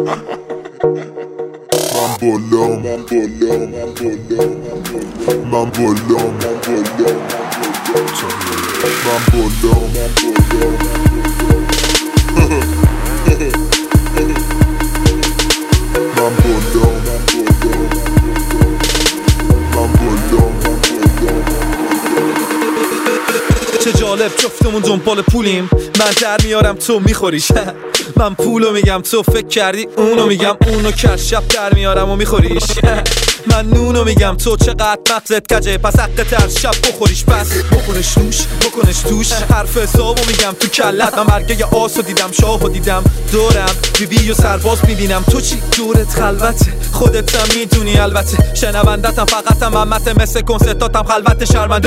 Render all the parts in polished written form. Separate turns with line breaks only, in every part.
چه جالب جفتمون دنبال پولیم، من در میارم تو میخوریش. من پولو میگم تو فکر کردی اونو میگم، اونو که شب در میارم و میخوریش. من نونو میگم تو چقدر مغزت کجه، پس حق تر شب بخوریش. پس بخورش نوش بکنش توش، حرف حسابو میگم تو کلت. من برگه آسو دیدم شاهو دیدم دورم، بیبی و سرباز میبینم. تو چی دورت خلوته، خودت هم میدونی البته. شنوندتم فقطم همته، مثل کنسرتاتم خلوت شرمنده.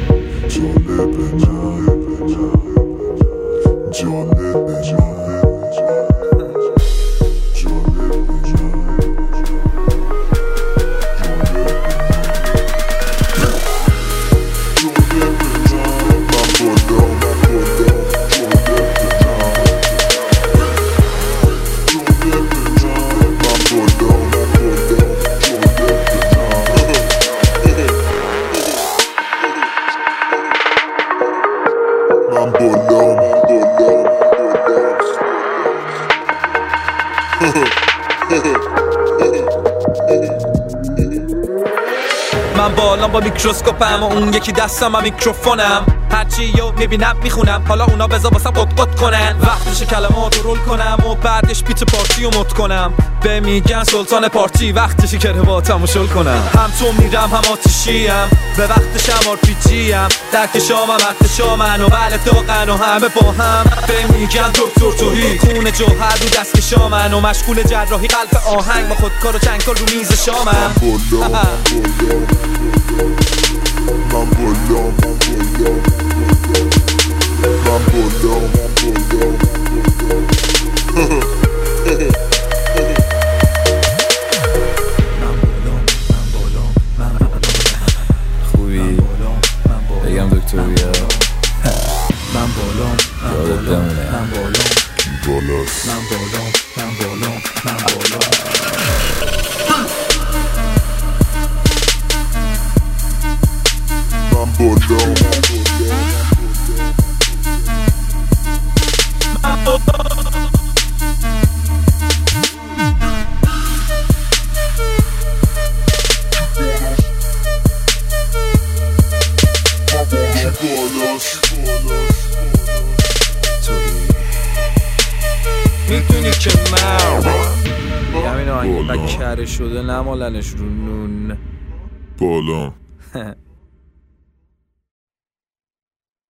من بالام با میکروسکوپم و اون یکی دستم هم میکروفونم. هرچی یو میبینم میخونم، حالا اونا بذار واسم قط کنن. وقتش کلمات رو رول کنم و بعدش بیت پارتی رو مد کنم. به میگن سلطان پارتی، وقتشی که رواتمو شل کنم. هم تو میرم هم آتیشیم، به وقتشم آرپیجیم. درک شامم وقت شامن و بله داغن و همه با هم. به میگن دکتر توهی، خون جوهر رو دست شامن و مشغول جراحی قلب آهنگ. با خودکار و چنگکار رو میز شامم.
خوبی؟ بگم دکتر بیا.
من بالام،
یادت بمونه.
من بالام،
بالاست.
من بالام، من بالام، من بالام.
میدونی که من همین آهنگ بکره شده نمالنش رو نون
بالا